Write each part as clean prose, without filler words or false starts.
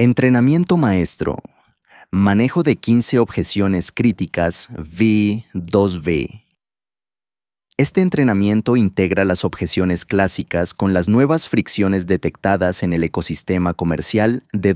Entrenamiento maestro. Manejo de 15 objeciones críticas V2V. Este entrenamiento integra las objeciones clásicas con las nuevas fricciones detectadas en el ecosistema comercial de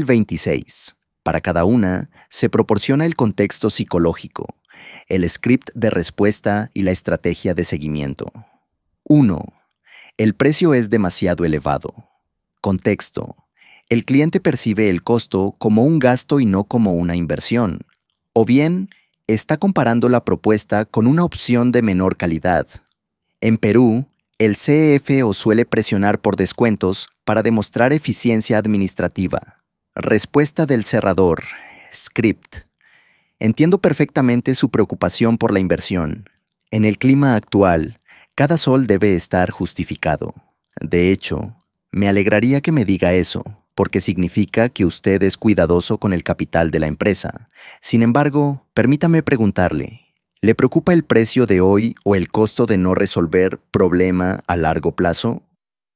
2026. Para cada una, se proporciona el contexto psicológico, el script de respuesta y la estrategia de seguimiento. 1. El precio es demasiado elevado. Contexto. El cliente percibe el costo como un gasto y no como una inversión. O bien, está comparando la propuesta con una opción de menor calidad. En Perú, el CFO suele presionar por descuentos para demostrar eficiencia administrativa. Respuesta del cerrador. Script. Entiendo perfectamente su preocupación por la inversión. En el clima actual, cada sol debe estar justificado. De hecho, me alegraría que me diga eso, porque significa que usted es cuidadoso con el capital de la empresa. Sin embargo, permítame preguntarle, ¿le preocupa el precio de hoy o el costo de no resolver problema a largo plazo?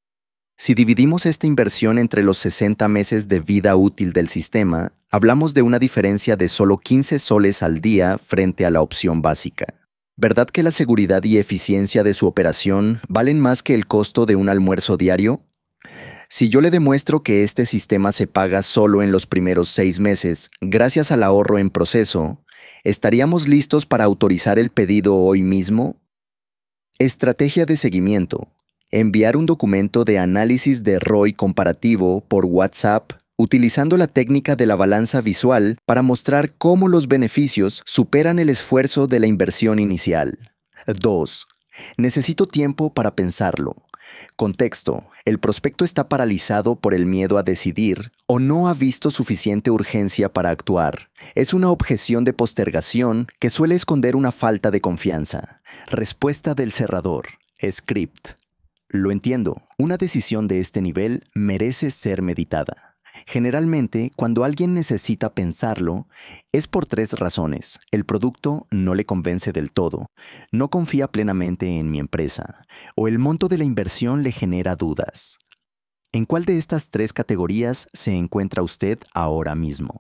Si dividimos esta inversión entre los 60 meses de vida útil del sistema, hablamos de una diferencia de solo 15 soles al día frente a la opción básica. ¿Verdad que la seguridad y eficiencia de su operación valen más que el costo de un almuerzo diario? Si yo le demuestro que este sistema se paga solo en los primeros 6 meses, gracias al ahorro en proceso, ¿estaríamos listos para autorizar el pedido hoy mismo? Estrategia de seguimiento. Enviar un documento de análisis de ROI comparativo por WhatsApp utilizando la técnica de la balanza visual para mostrar cómo los beneficios superan el esfuerzo de la inversión inicial. 2. Necesito tiempo para pensarlo. Contexto. El prospecto está paralizado por el miedo a decidir o no ha visto suficiente urgencia para actuar. Es una objeción de postergación que suele esconder una falta de confianza. Respuesta del cerrador. Script. Lo entiendo. Una decisión de este nivel merece ser meditada. Generalmente, cuando alguien necesita pensarlo, es por 3 razones. El producto no le convence del todo, no confía plenamente en mi empresa, o el monto de la inversión le genera dudas. ¿En cuál de estas 3 categorías se encuentra usted ahora mismo?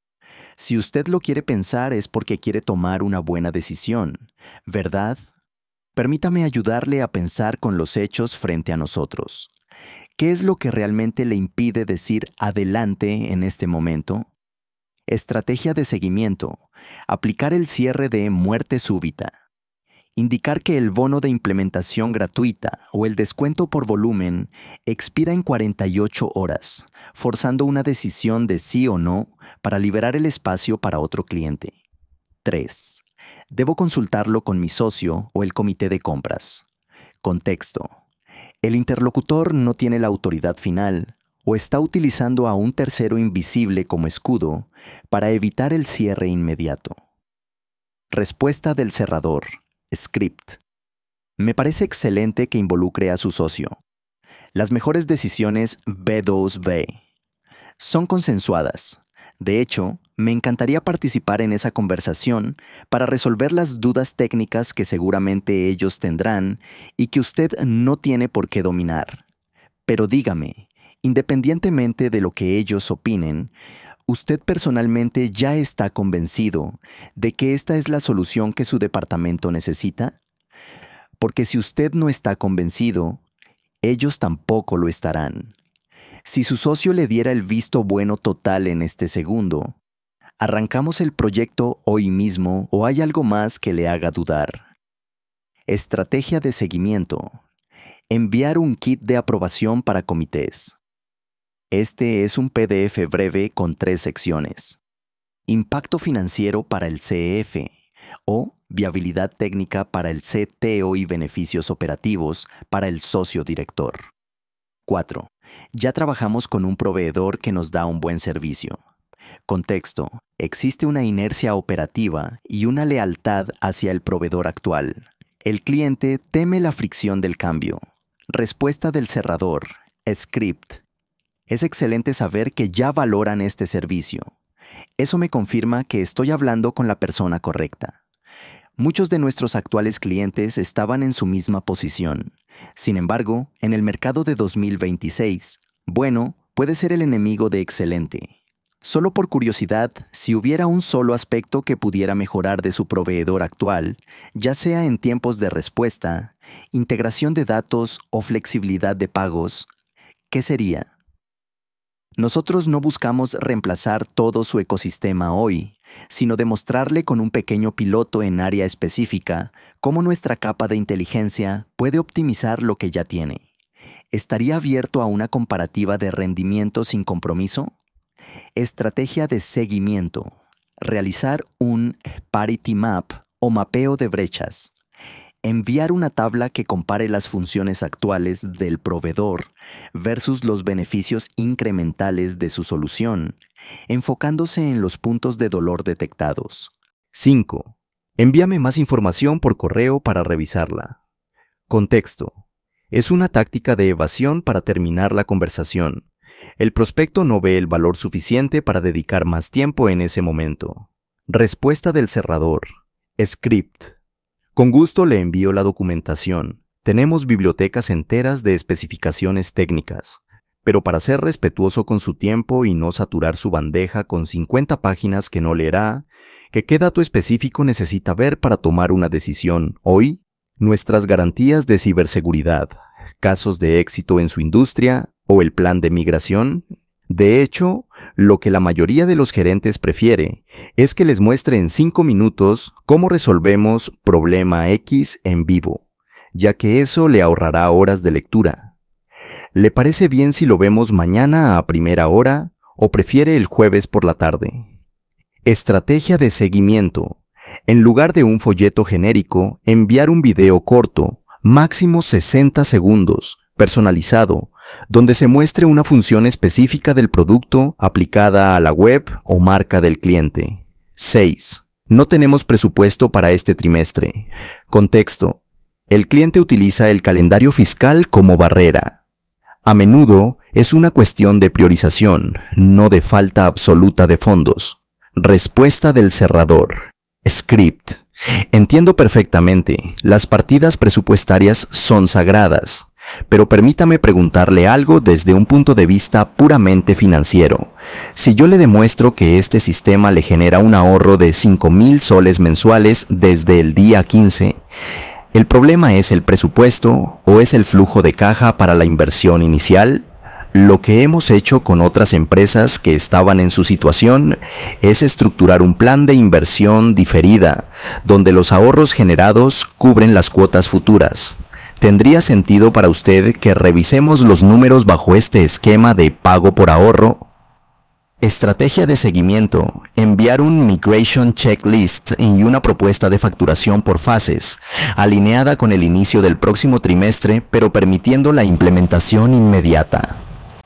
Si usted lo quiere pensar es porque quiere tomar una buena decisión, ¿verdad? Permítame ayudarle a pensar con los hechos frente a nosotros. ¿Qué es lo que realmente le impide decir adelante en este momento? Estrategia de seguimiento. Aplicar el cierre de muerte súbita. Indicar que el bono de implementación gratuita o el descuento por volumen expira en 48 horas, forzando una decisión de sí o no para liberar el espacio para otro cliente. 3. Debo consultarlo con mi socio o el comité de compras. Contexto. El interlocutor no tiene la autoridad final o está utilizando a un tercero invisible como escudo para evitar el cierre inmediato. Respuesta del cerrador. Script. Me parece excelente que involucre a su socio. Las mejores decisiones B2V son consensuadas. De hecho, me encantaría participar en esa conversación para resolver las dudas técnicas que seguramente ellos tendrán y que usted no tiene por qué dominar. Pero dígame, independientemente de lo que ellos opinen, ¿usted personalmente ya está convencido de que esta es la solución que su departamento necesita? Porque si usted no está convencido, ellos tampoco lo estarán. Si su socio le diera el visto bueno total en este segundo, ¿arrancamos el proyecto hoy mismo o hay algo más que le haga dudar? Estrategia de seguimiento. Enviar un kit de aprobación para comités. Este es un PDF breve con 3 secciones. Impacto financiero para el CF o viabilidad técnica para el CTO y beneficios operativos para el socio director. 4. Ya trabajamos con un proveedor que nos da un buen servicio. Contexto. Existe una inercia operativa y una lealtad hacia el proveedor actual. El cliente teme la fricción del cambio. Respuesta del cerrador. Script. Es excelente saber que ya valoran este servicio. Eso me confirma que estoy hablando con la persona correcta. Muchos de nuestros actuales clientes estaban en su misma posición. Sin embargo, en el mercado de 2026, puede ser el enemigo de excelente. Solo por curiosidad, si hubiera un solo aspecto que pudiera mejorar de su proveedor actual, ya sea en tiempos de respuesta, integración de datos o flexibilidad de pagos, ¿qué sería? Nosotros no buscamos reemplazar todo su ecosistema hoy, sino demostrarle con un pequeño piloto en área específica cómo nuestra capa de inteligencia puede optimizar lo que ya tiene. ¿Estaría abierto a una comparativa de rendimiento sin compromiso? Estrategia de seguimiento. Realizar un parity map o mapeo de brechas. Enviar una tabla que compare las funciones actuales del proveedor versus los beneficios incrementales de su solución, enfocándose en los puntos de dolor detectados. 5. Envíame más información por correo para revisarla. Contexto. Es una táctica de evasión para terminar la conversación. El prospecto no ve el valor suficiente para dedicar más tiempo en ese momento. Respuesta del cerrador. Script. Con gusto le envío la documentación. Tenemos bibliotecas enteras de especificaciones técnicas. Pero para ser respetuoso con su tiempo y no saturar su bandeja con 50 páginas que no leerá, ¿qué dato específico necesita ver para tomar una decisión hoy? Nuestras garantías de ciberseguridad, casos de éxito en su industria o el plan de migración. De hecho, lo que la mayoría de los gerentes prefiere es que les muestre en 5 minutos cómo resolvemos problema X en vivo, ya que eso le ahorrará horas de lectura. ¿Le parece bien si lo vemos mañana a primera hora o prefiere el jueves por la tarde? Estrategia de seguimiento. En lugar de un folleto genérico, enviar un video corto, máximo 60 segundos, personalizado, donde se muestre una función específica del producto aplicada a la web o marca del cliente. 6. No tenemos presupuesto para este trimestre. Contexto. El cliente utiliza el calendario fiscal como barrera. A menudo es una cuestión de priorización, no de falta absoluta de fondos. Respuesta del cerrador. Script. Entiendo perfectamente, las partidas presupuestarias son sagradas, pero permítame preguntarle algo desde un punto de vista puramente financiero. Si yo le demuestro que este sistema le genera un ahorro de 5,000 soles mensuales desde el día 15, ¿el problema es el presupuesto o es el flujo de caja para la inversión inicial? Lo que hemos hecho con otras empresas que estaban en su situación es estructurar un plan de inversión diferida, donde los ahorros generados cubren las cuotas futuras. ¿Tendría sentido para usted que revisemos los números bajo este esquema de pago por ahorro? Estrategia de seguimiento. Enviar un migration checklist y una propuesta de facturación por fases, alineada con el inicio del próximo trimestre, pero permitiendo la implementación inmediata.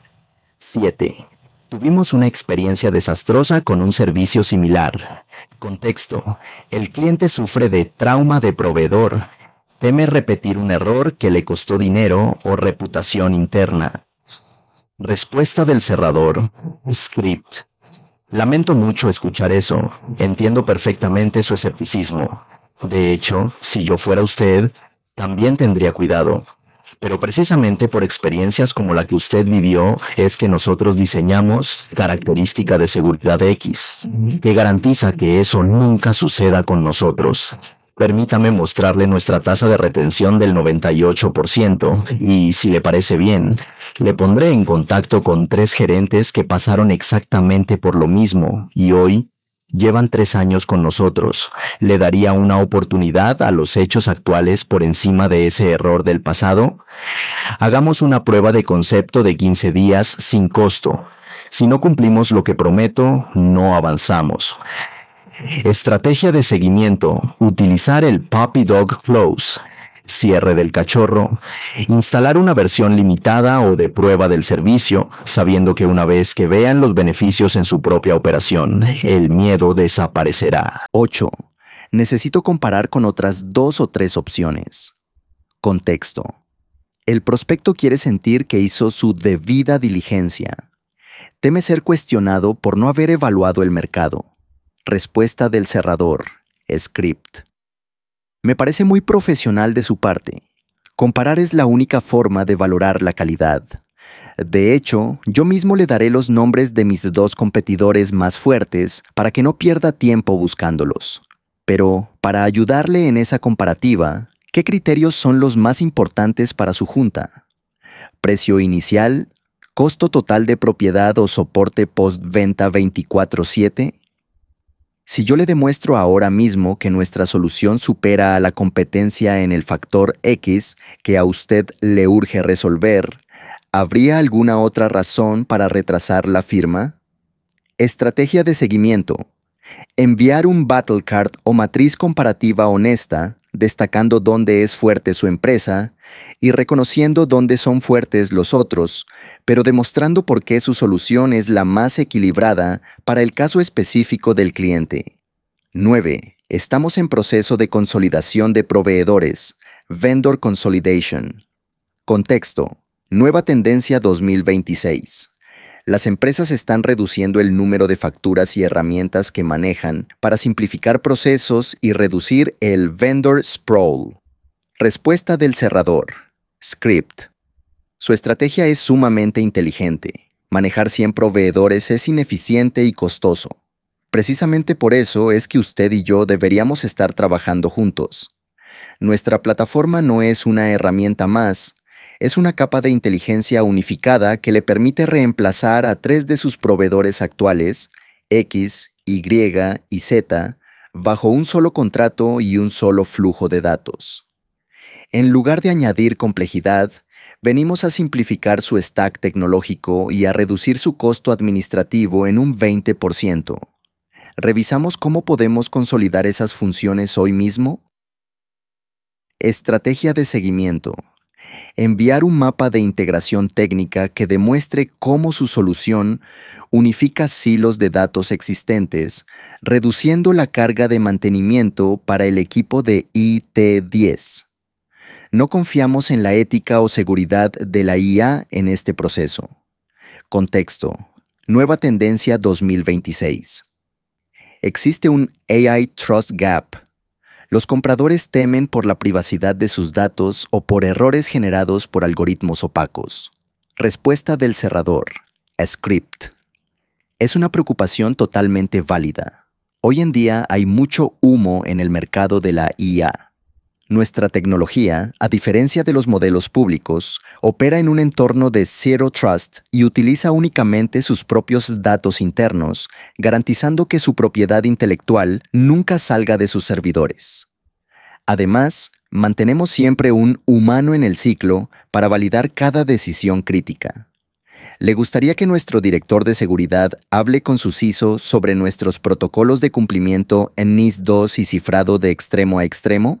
7. Tuvimos una experiencia desastrosa con un servicio similar. Contexto. El cliente sufre de trauma de proveedor. Teme repetir un error que le costó dinero o reputación interna. Respuesta del cerrador. Script. Lamento mucho escuchar eso. Entiendo perfectamente su escepticismo. De hecho, si yo fuera usted, también tendría cuidado. Pero precisamente por experiencias como la que usted vivió es que nosotros diseñamos característica de seguridad X, que garantiza que eso nunca suceda con nosotros. Permítame mostrarle nuestra tasa de retención del 98% y, si le parece bien, le pondré en contacto con 3 gerentes que pasaron exactamente por lo mismo y hoy llevan 3 años con nosotros. ¿Le daría una oportunidad a los hechos actuales por encima de ese error del pasado? Hagamos una prueba de concepto de 15 días sin costo. Si no cumplimos lo que prometo, no avanzamos. Estrategia de seguimiento. Utilizar el Puppy Dog Flows. Cierre del cachorro. Instalar una versión limitada o de prueba del servicio, sabiendo que una vez que vean los beneficios en su propia operación, el miedo desaparecerá. 8. Necesito comparar con otras 2 o 3 opciones. Contexto. El prospecto quiere sentir que hizo su debida diligencia. Teme ser cuestionado por no haber evaluado el mercado. Respuesta del cerrador. Script. Me parece muy profesional de su parte. Comparar es la única forma de valorar la calidad. De hecho, yo mismo le daré los nombres de mis 2 competidores más fuertes para que no pierda tiempo buscándolos. Pero, para ayudarle en esa comparativa, ¿qué criterios son los más importantes para su junta? ¿Precio inicial? ¿Costo total de propiedad o soporte postventa 24/7? Si yo le demuestro ahora mismo que nuestra solución supera a la competencia en el factor X que a usted le urge resolver, ¿habría alguna otra razón para retrasar la firma? Estrategia de seguimiento. Enviar un battle card o matriz comparativa honesta, destacando dónde es fuerte su empresa y reconociendo dónde son fuertes los otros, pero demostrando por qué su solución es la más equilibrada para el caso específico del cliente. 9. Estamos en proceso de consolidación de proveedores, Vendor Consolidation. Contexto. Nueva tendencia 2026. Las empresas están reduciendo el número de facturas y herramientas que manejan para simplificar procesos y reducir el vendor sprawl. Respuesta del cerrador. Script. Su estrategia es sumamente inteligente. Manejar 100 proveedores es ineficiente y costoso. Precisamente por eso es que usted y yo deberíamos estar trabajando juntos. Nuestra plataforma no es una herramienta más, es una capa de inteligencia unificada que le permite reemplazar a 3 de sus proveedores actuales, X, Y y Z, bajo un solo contrato y un solo flujo de datos. En lugar de añadir complejidad, venimos a simplificar su stack tecnológico y a reducir su costo administrativo en un 20%. ¿Revisamos cómo podemos consolidar esas funciones hoy mismo? Estrategia de seguimiento. Enviar un mapa de integración técnica que demuestre cómo su solución unifica silos de datos existentes, reduciendo la carga de mantenimiento para el equipo de IT10. No confiamos en la ética o seguridad de la IA en este proceso. Contexto. Nueva tendencia 2026. Existe un AI Trust Gap. Los compradores temen por la privacidad de sus datos o por errores generados por algoritmos opacos. Respuesta del cerrador. Script. Es una preocupación totalmente válida. Hoy en día hay mucho humo en el mercado de la IA. Nuestra tecnología, a diferencia de los modelos públicos, opera en un entorno de Zero Trust y utiliza únicamente sus propios datos internos, garantizando que su propiedad intelectual nunca salga de sus servidores. Además, mantenemos siempre un humano en el ciclo para validar cada decisión crítica. ¿Le gustaría que nuestro director de seguridad hable con su CISO sobre nuestros protocolos de cumplimiento en NIS2 y cifrado de extremo a extremo?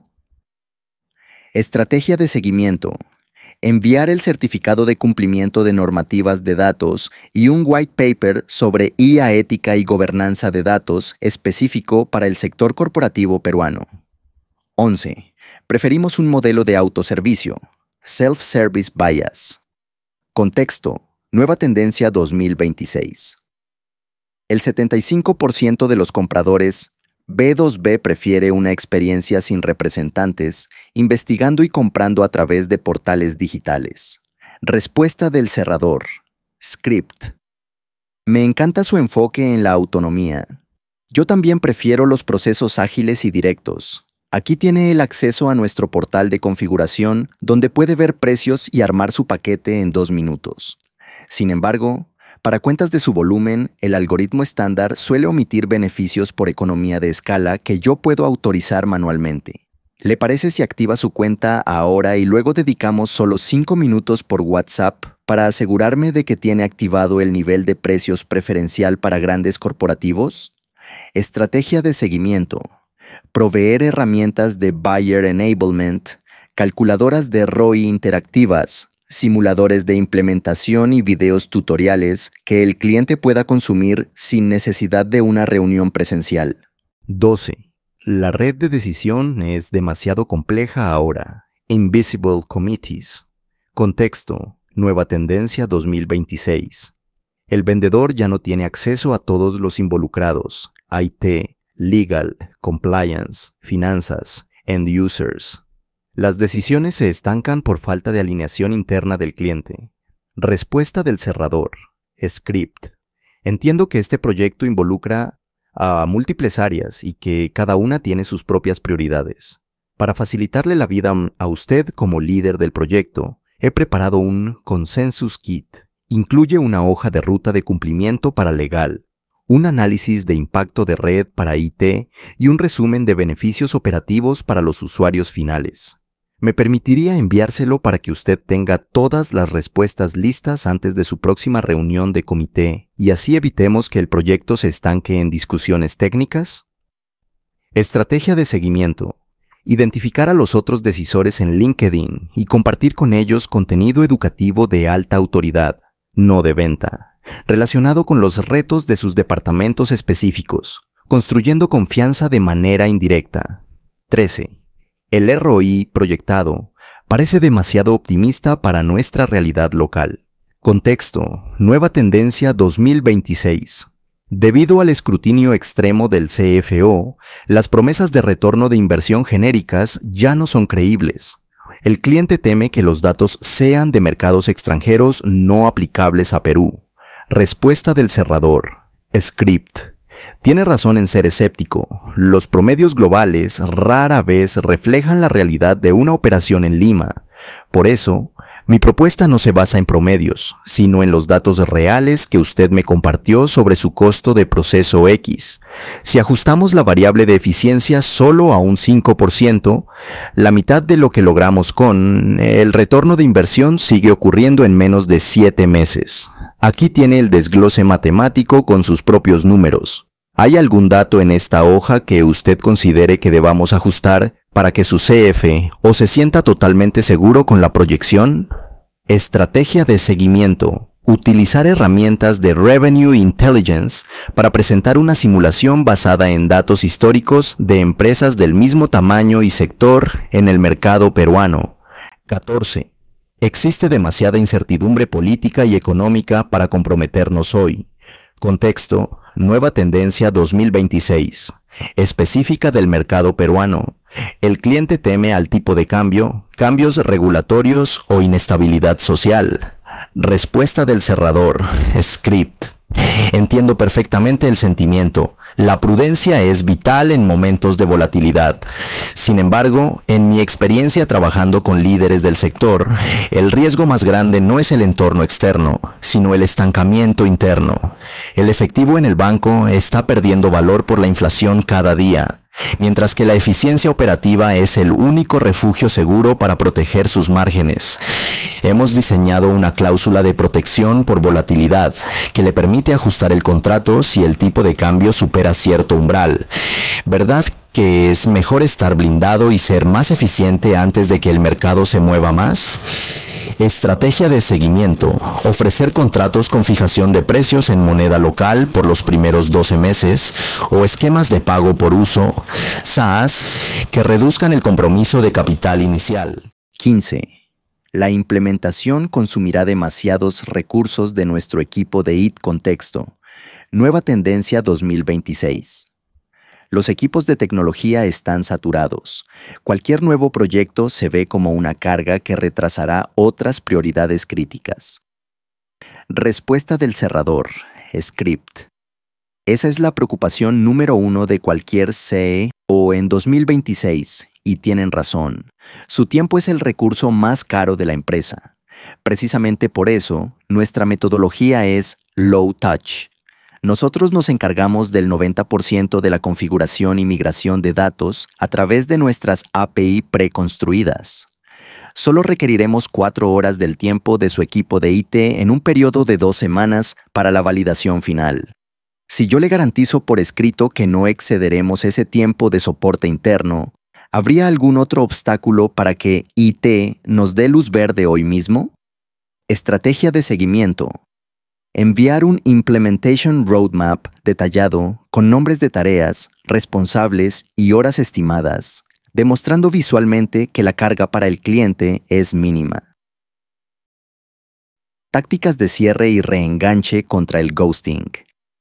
Estrategia de seguimiento. Enviar el certificado de cumplimiento de normativas de datos y un white paper sobre IA ética y gobernanza de datos específico para el sector corporativo peruano. 11. Preferimos un modelo de autoservicio, Self-Service Bias. Contexto. Nueva tendencia 2026. El 75% de los compradores B2B prefiere una experiencia sin representantes, investigando y comprando a través de portales digitales. Respuesta del cerrador. Script. Me encanta su enfoque en la autonomía. Yo también prefiero los procesos ágiles y directos. Aquí tiene el acceso a nuestro portal de configuración, donde puede ver precios y armar su paquete en 2 minutos. Sin embargo, para cuentas de su volumen, el algoritmo estándar suele omitir beneficios por economía de escala que yo puedo autorizar manualmente. ¿Le parece si activa su cuenta ahora y luego dedicamos solo 5 minutos por WhatsApp para asegurarme de que tiene activado el nivel de precios preferencial para grandes corporativos? Estrategia de seguimiento. Proveer herramientas de Buyer Enablement, calculadoras de ROI interactivas, simuladores de implementación y videos tutoriales que el cliente pueda consumir sin necesidad de una reunión presencial. 12. La red de decisión es demasiado compleja ahora. Invisible Committees. Contexto. Nueva tendencia 2026. El vendedor ya no tiene acceso a todos los involucrados. IT, Legal, Compliance, Finanzas, End Users. Las decisiones se estancan por falta de alineación interna del cliente. Respuesta del cerrador. Script. Entiendo que este proyecto involucra a múltiples áreas y que cada una tiene sus propias prioridades. Para facilitarle la vida a usted como líder del proyecto, he preparado un Consensus Kit. Incluye una hoja de ruta de cumplimiento para legal, un análisis de impacto de red para IT y un resumen de beneficios operativos para los usuarios finales. Me permitiría enviárselo para que usted tenga todas las respuestas listas antes de su próxima reunión de comité y así evitemos que el proyecto se estanque en discusiones técnicas. Estrategia de seguimiento. Identificar a los otros decisores en LinkedIn y compartir con ellos contenido educativo de alta autoridad, no de venta, relacionado con los retos de sus departamentos específicos, construyendo confianza de manera indirecta. 13. El ROI proyectado parece demasiado optimista para nuestra realidad local. Contexto: Nueva tendencia 2026. Debido al escrutinio extremo del CFO, las promesas de retorno de inversión genéricas ya no son creíbles. El cliente teme que los datos sean de mercados extranjeros no aplicables a Perú. Respuesta del cerrador. Script. Tiene razón en ser escéptico. Los promedios globales rara vez reflejan la realidad de una operación en Lima. Por eso, mi propuesta no se basa en promedios, sino en los datos reales que usted me compartió sobre su costo de proceso X. Si ajustamos la variable de eficiencia solo a un 5%, la mitad de lo que logramos con el retorno de inversión sigue ocurriendo en menos de 7 meses. Aquí tiene el desglose matemático con sus propios números. ¿Hay algún dato en esta hoja que usted considere que debamos ajustar para que su CF o se sienta totalmente seguro con la proyección? Estrategia de seguimiento. Utilizar herramientas de Revenue Intelligence para presentar una simulación basada en datos históricos de empresas del mismo tamaño y sector en el mercado peruano. 14. Existe demasiada incertidumbre política y económica para comprometernos hoy. Contexto: Nueva tendencia 2026. Específica del mercado peruano. El cliente teme al tipo de cambio, cambios regulatorios o inestabilidad social. Respuesta del cerrador. Script. Entiendo perfectamente el sentimiento. La prudencia es vital en momentos de volatilidad. Sin embargo, en mi experiencia trabajando con líderes del sector, el riesgo más grande no es el entorno externo, sino el estancamiento interno. El efectivo en el banco está perdiendo valor por la inflación cada día, mientras que la eficiencia operativa es el único refugio seguro para proteger sus márgenes. Hemos diseñado una cláusula de protección por volatilidad que le permite ajustar el contrato si el tipo de cambio supera cierto umbral. ¿Verdad que es mejor estar blindado y ser más eficiente antes de que el mercado se mueva más? Estrategia de seguimiento. Ofrecer contratos con fijación de precios en moneda local por los primeros 12 meses o esquemas de pago por uso, SaaS, que reduzcan el compromiso de capital inicial. 15. La implementación consumirá demasiados recursos de nuestro equipo de IT Contexto. Nueva tendencia 2026. Los equipos de tecnología están saturados. Cualquier nuevo proyecto se ve como una carga que retrasará otras prioridades críticas. Respuesta del cerrador. Script. Esa es la preocupación número 1 de cualquier CEO en 2026, y tienen razón. Su tiempo es el recurso más caro de la empresa. Precisamente por eso, nuestra metodología es low touch. Nosotros nos encargamos del 90% de la configuración y migración de datos a través de nuestras API preconstruidas. Solo requeriremos 4 horas del tiempo de su equipo de IT en un periodo de 2 semanas para la validación final. Si yo le garantizo por escrito que no excederemos ese tiempo de soporte interno, ¿habría algún otro obstáculo para que IT nos dé luz verde hoy mismo? Estrategia de seguimiento. Enviar un Implementation Roadmap detallado con nombres de tareas, responsables y horas estimadas, demostrando visualmente que la carga para el cliente es mínima. Tácticas de cierre y reenganche contra el ghosting.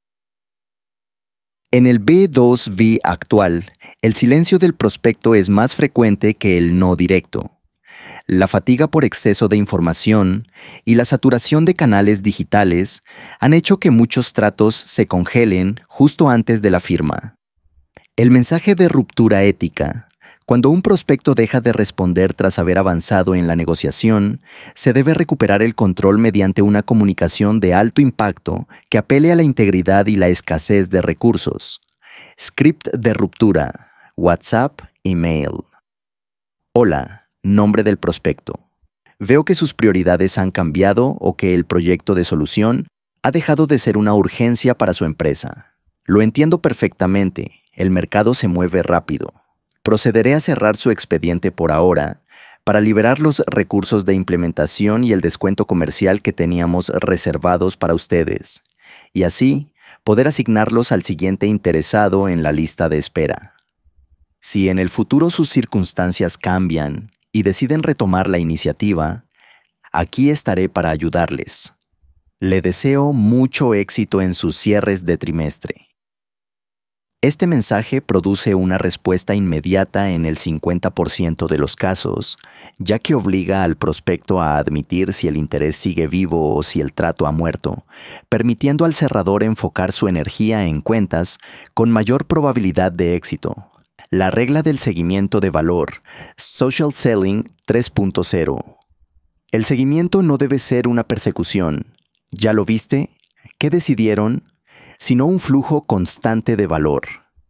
En el B2B actual, el silencio del prospecto es más frecuente que el no directo. La fatiga por exceso de información y la saturación de canales digitales han hecho que muchos tratos se congelen justo antes de la firma. El mensaje de ruptura ética. Cuando un prospecto deja de responder tras haber avanzado en la negociación, se debe recuperar el control mediante una comunicación de alto impacto que apele a la integridad y la escasez de recursos. Script de ruptura. WhatsApp, email. Hola, nombre del prospecto. Veo que sus prioridades han cambiado o que el proyecto de solución ha dejado de ser una urgencia para su empresa. Lo entiendo perfectamente, el mercado se mueve rápido. Procederé a cerrar su expediente por ahora para liberar los recursos de implementación y el descuento comercial que teníamos reservados para ustedes, y así poder asignarlos al siguiente interesado en la lista de espera. Si en el futuro sus circunstancias cambian y deciden retomar la iniciativa, aquí estaré para ayudarles. Le deseo mucho éxito en sus cierres de trimestre. Este mensaje produce una respuesta inmediata en el 50% de los casos, ya que obliga al prospecto a admitir si el interés sigue vivo o si el trato ha muerto, permitiendo al cerrador enfocar su energía en cuentas con mayor probabilidad de éxito. La regla del seguimiento de valor, Social Selling 3.0. El seguimiento no debe ser una persecución. ¿Ya lo viste? ¿Qué decidieron? Sino un flujo constante de valor.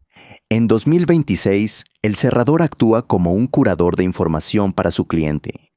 En 2026, el cerrador actúa como un curador de información para su cliente.